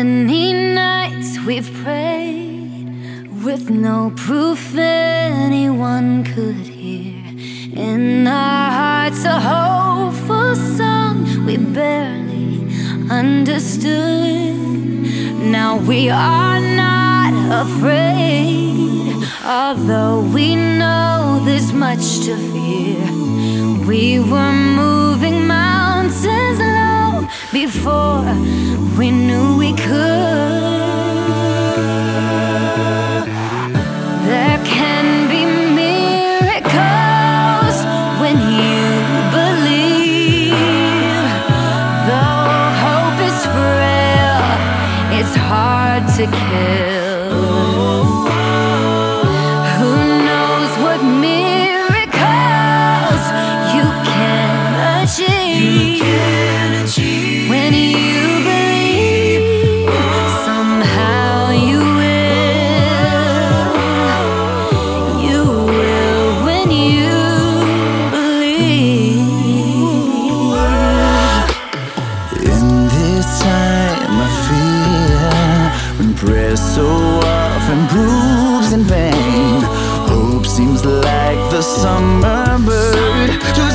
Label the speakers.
Speaker 1: Many nights we've prayed with no proof anyone could hear. In our hearts a hopeful song we barely understood. Now we are not afraid, although we know there's much to fear. We were moving mountains low before we knew we could. There can be miracles when you believe. Though hope is frail, it's hard to kill. Who knows what miracles you can achieve? When you believe, somehow you will. You will when you believe.
Speaker 2: In this time of fear, when prayer so often proves in vain, hope seems like the summer bird to